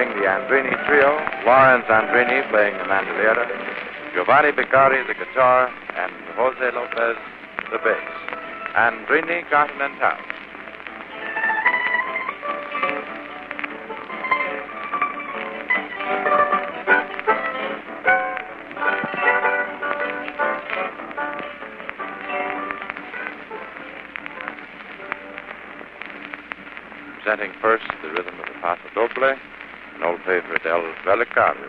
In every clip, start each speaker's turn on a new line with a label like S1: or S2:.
S1: playing the Andrini Trio, Lawrence Andrini playing the mandolina, Giovanni Beccari the guitar, and Jose Lopez the bass. Andrini Continental. Presenting first the rhythm of the Paso Doble, an old favorite, El Relicario.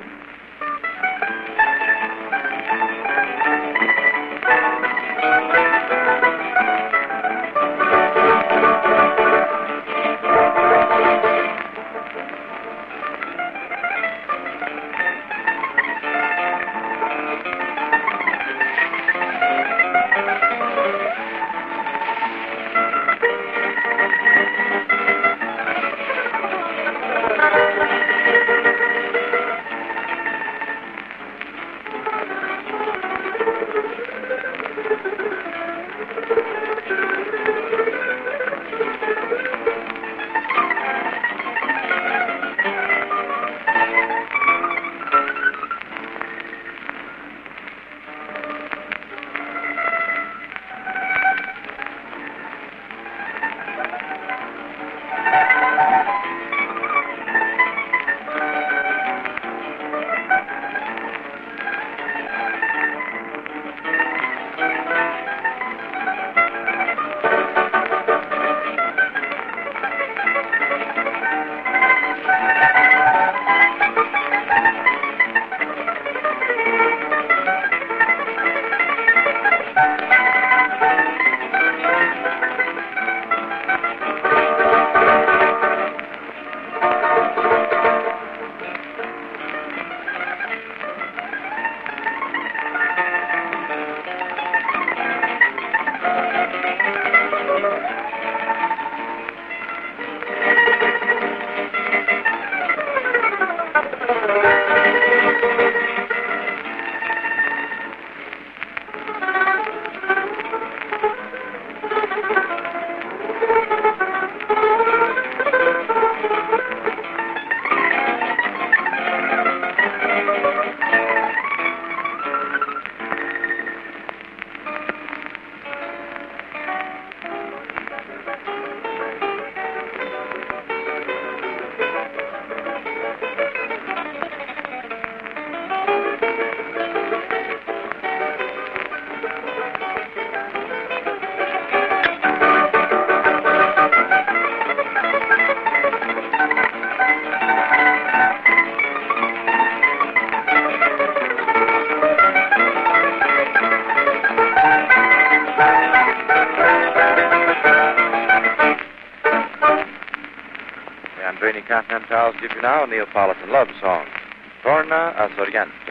S1: Continentals give you now a Neapolitan love song, Torna a Sorrento.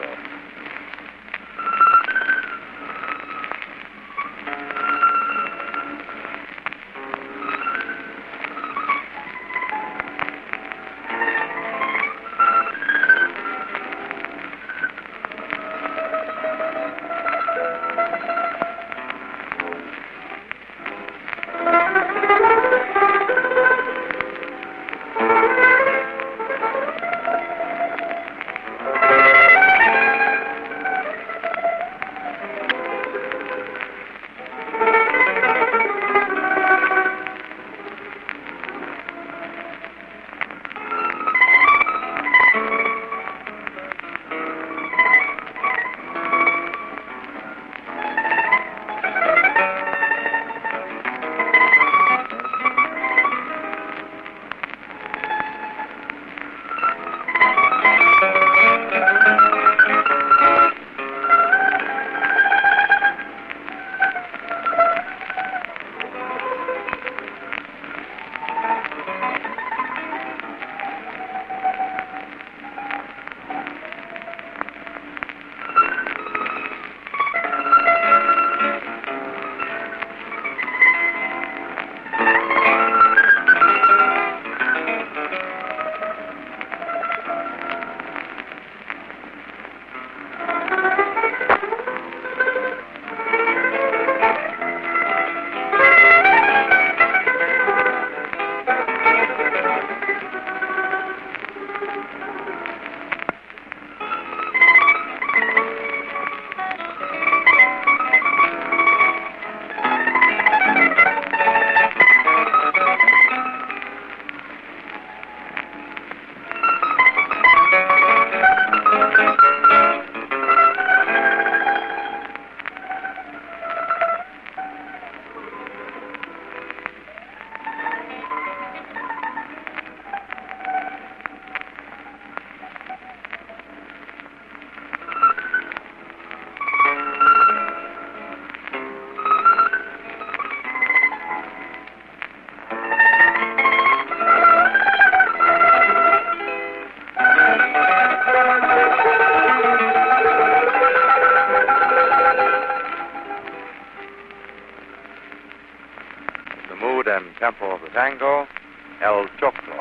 S1: tempo of the tango, El Choclo.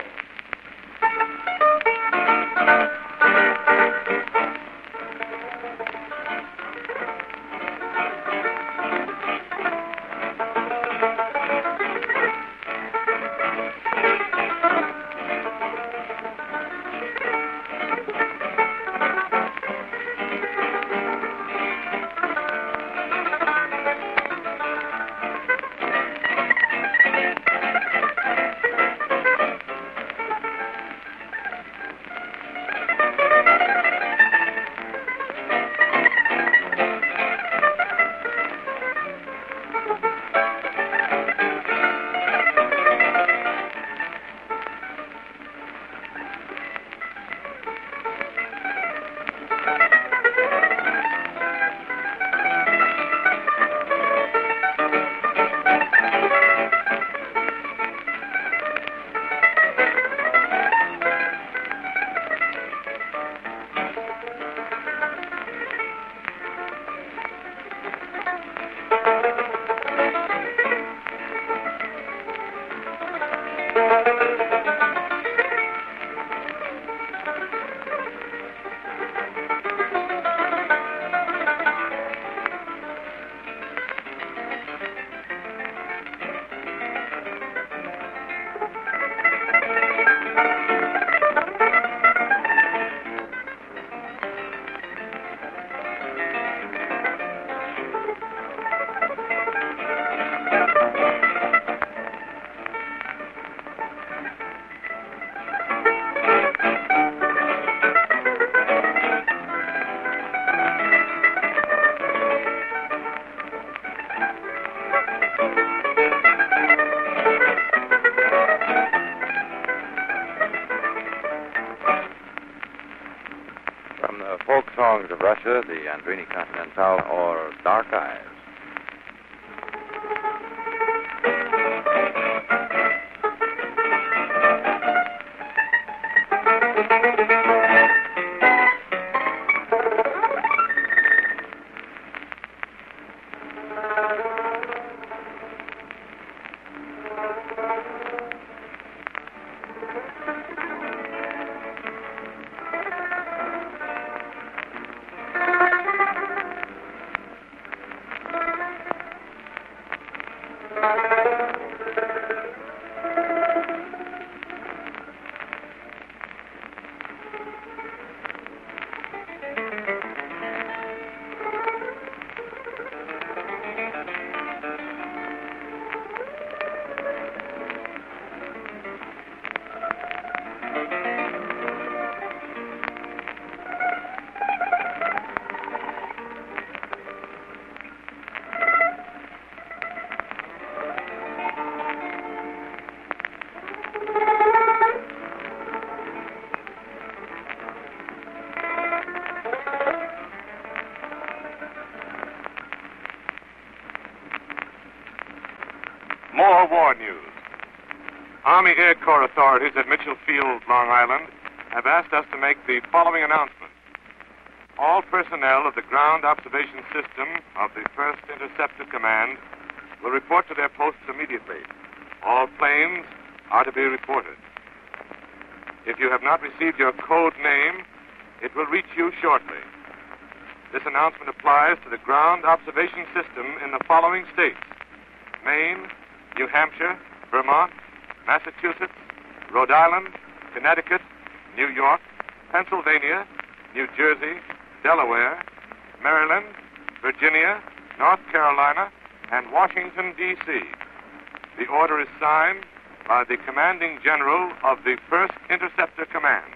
S1: From the folk songs of Russia, the Andrini Continental, or Dark Eyes.
S2: More war news. Army Air Corps authorities at Mitchell Field, Long Island, have asked us to make the following announcement. All personnel of the ground observation system of the 1st Interceptor Command will report to their posts immediately. All planes are to be reported. If you have not received your code name, it will reach you shortly. This announcement applies to the ground observation system in the following states: Maine, New Hampshire, Vermont, Massachusetts, Rhode Island, Connecticut, New York, Pennsylvania, New Jersey, Delaware, Maryland, Virginia, North Carolina, and Washington, D.C. The order is signed by the Commanding General of the 1st Interceptor Command.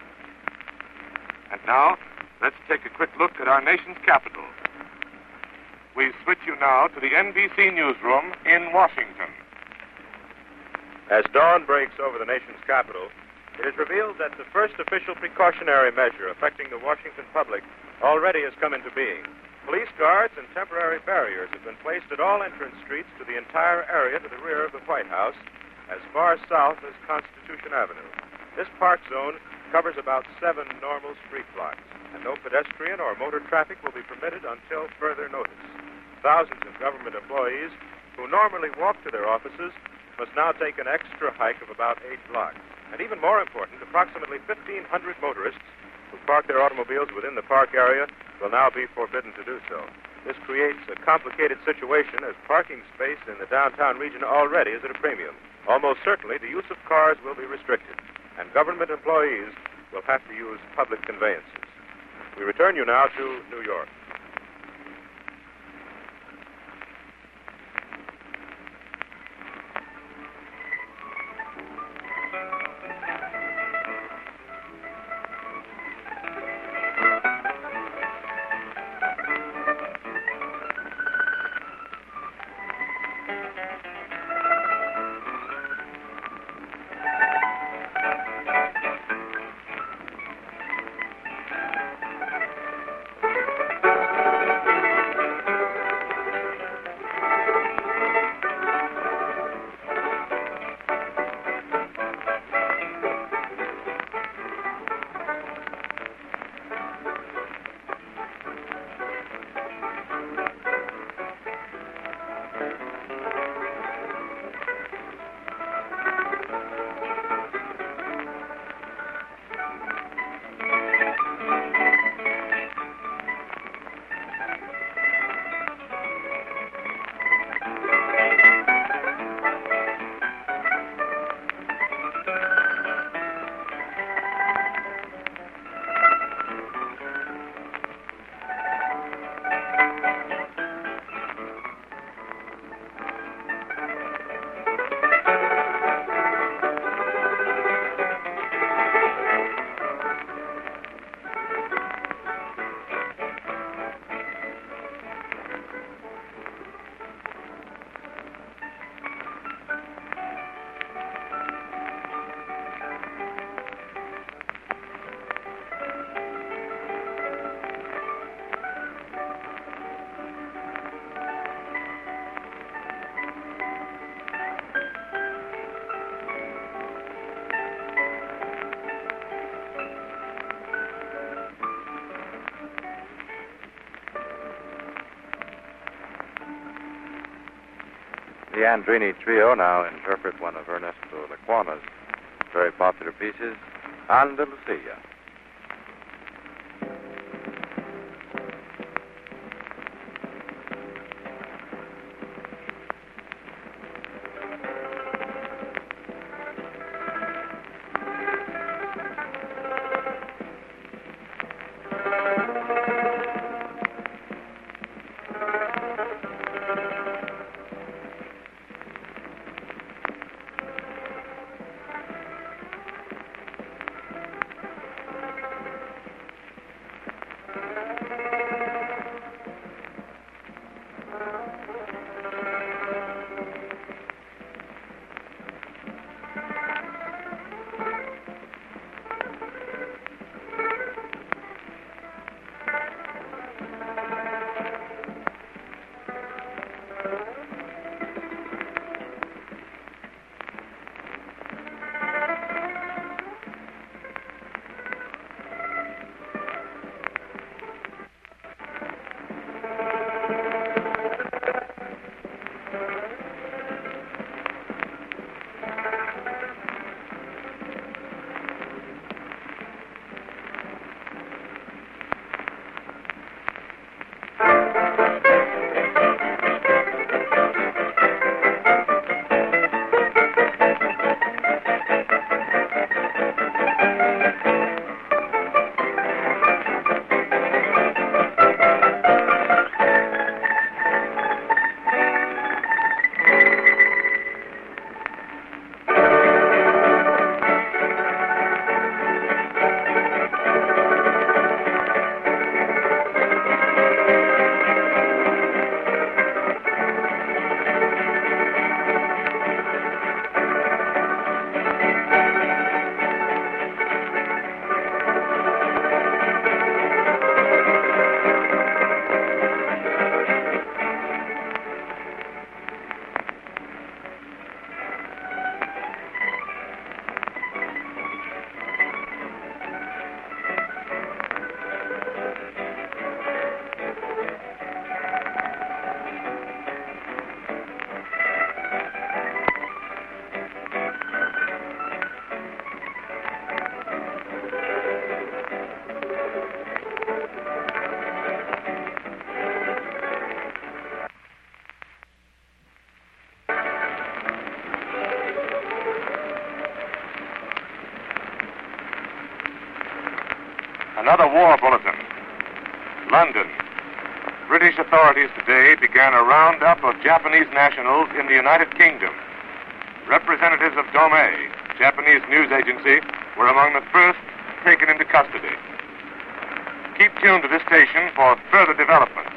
S2: And now, let's take a quick look at our nation's capital. We switch you now to the NBC newsroom in Washington.
S3: As dawn breaks over the nation's capital, it is revealed that the first official precautionary measure affecting the Washington public already has come into being. Police guards and temporary barriers have been placed at all entrance streets to the entire area to the rear of the White House, as far south as Constitution Avenue. This park zone covers about 7 normal street blocks, and no pedestrian or motor traffic will be permitted until further notice. Thousands of government employees who normally walk to their offices must now take an extra hike of about 8 blocks. And even more important, approximately 1,500 motorists who park their automobiles within the park area will now be forbidden to do so. This creates a complicated situation as parking space in the downtown region already is at a premium. Almost certainly, the use of cars will be restricted, and government employees will have to use public conveyances. We return you now to New York.
S1: The Andrini Trio now interpret one of Ernesto Lecuana's very popular pieces, Andalusia.
S2: Another war bulletin. London. British authorities today began a roundup of Japanese nationals in the United Kingdom. Representatives of Domei, Japanese news agency, were among the first taken into custody. Keep tuned to this station for further developments.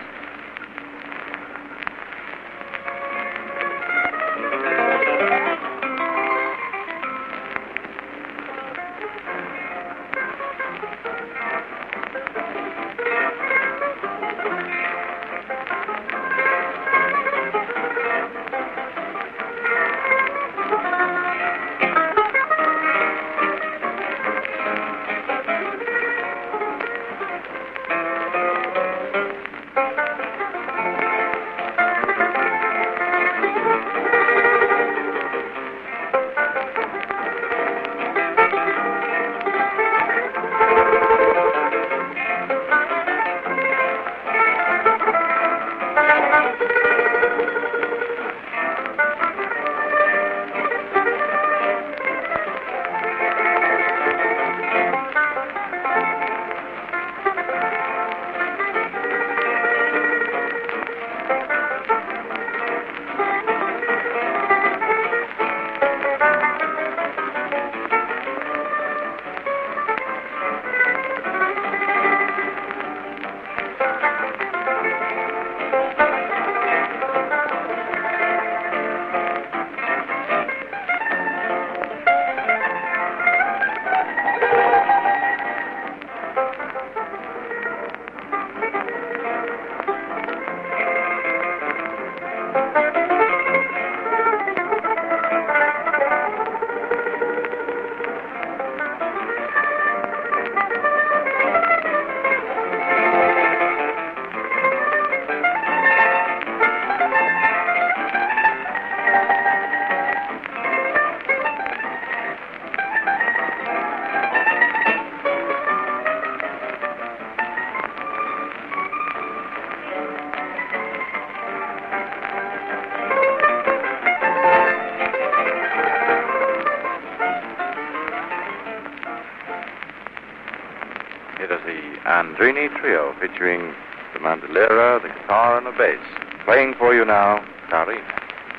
S1: It is the Andrini Trio featuring the mandolera, the guitar, and the bass. Playing for you now, Carina.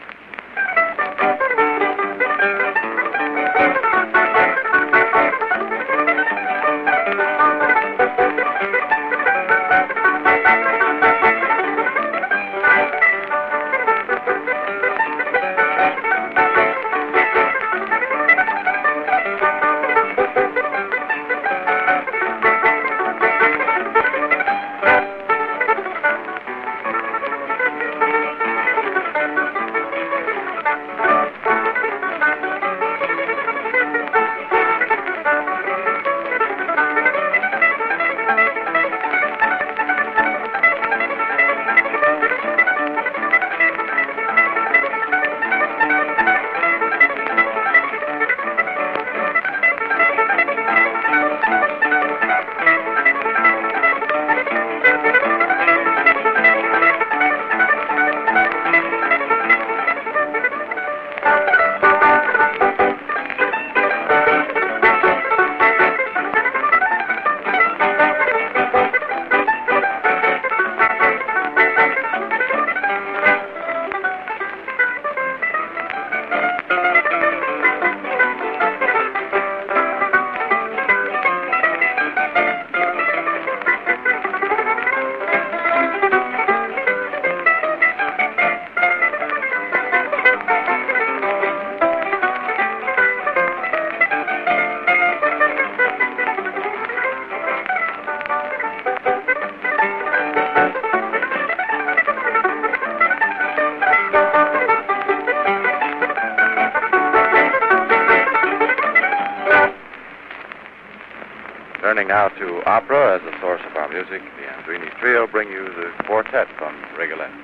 S1: Turning now to opera as the source of our music, the Andrini Trio bring you the quartet from Rigoletto.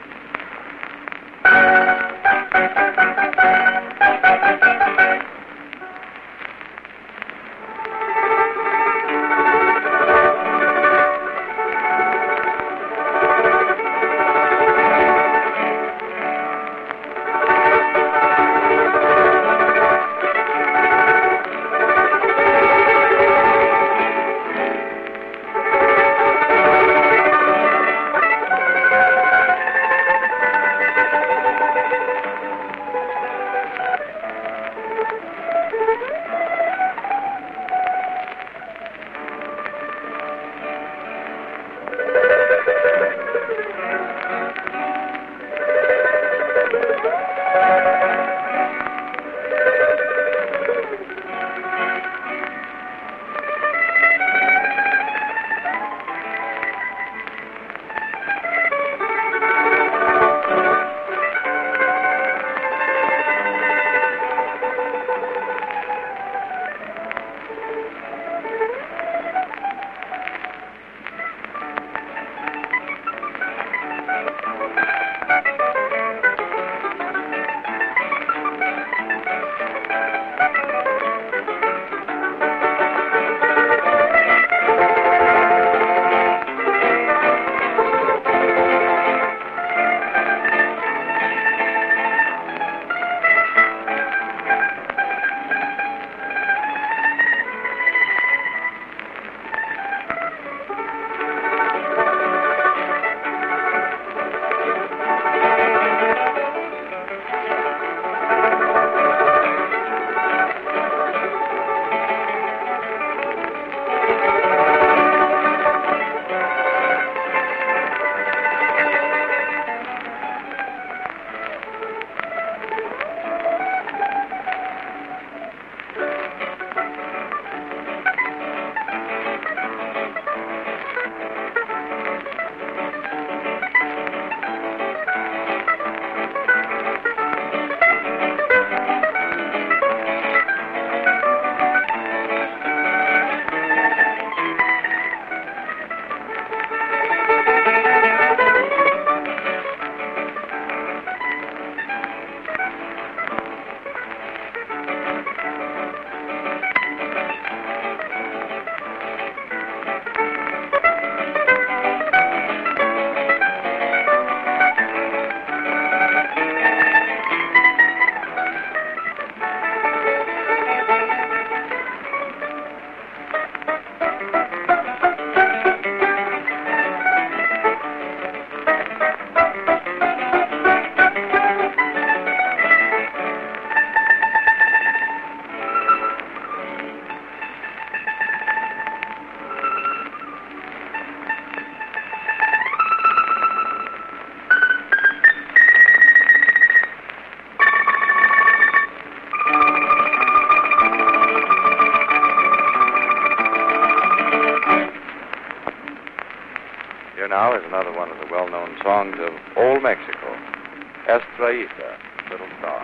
S1: Here now is another one of the well-known songs of Old Mexico, Estrellita, Little Star.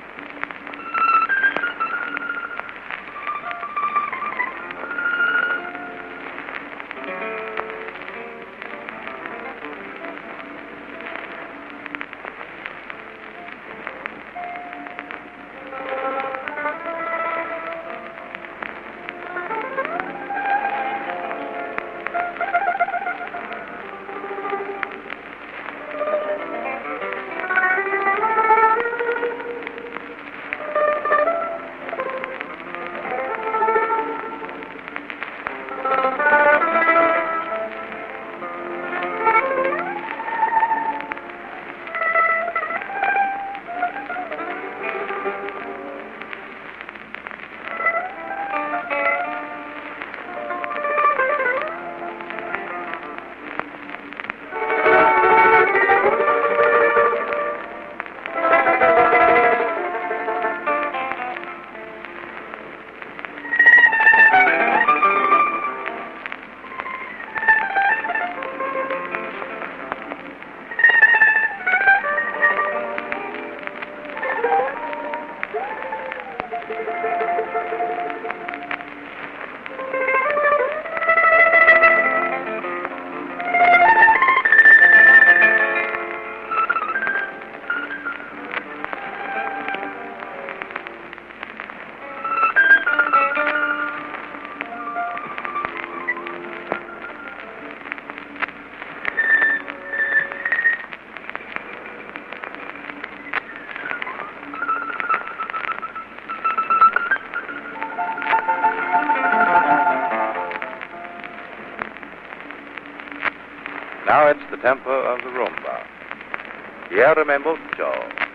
S1: Now it's the tempo of the rumba. Quiéreme mucho.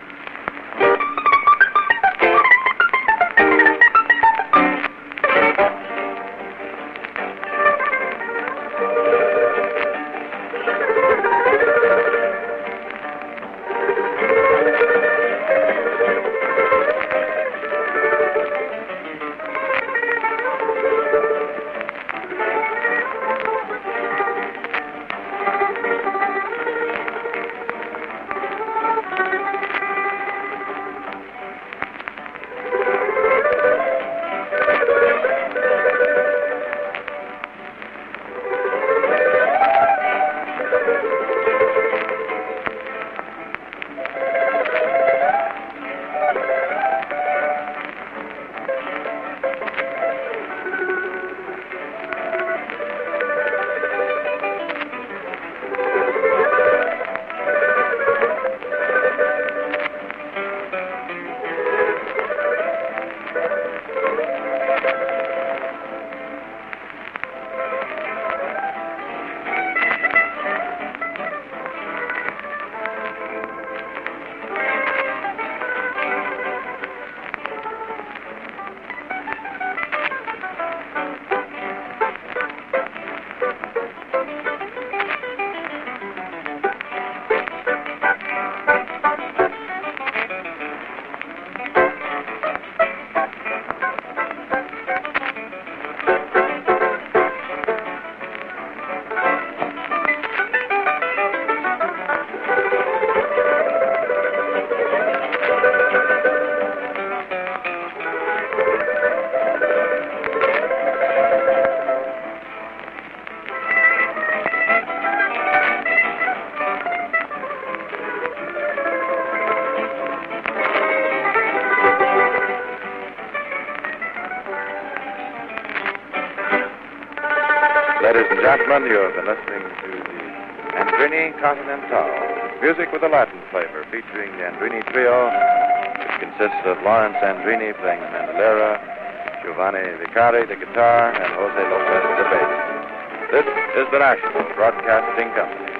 S1: Ladies and gentlemen, you have been listening to the Andrini Continental, music with a Latin flavor, featuring the Andrini Trio, which consists of Lawrence Andrini playing the mandolera, Giovanni Vicari the guitar, and Jose Lopez the bass. This is the National Broadcasting Company.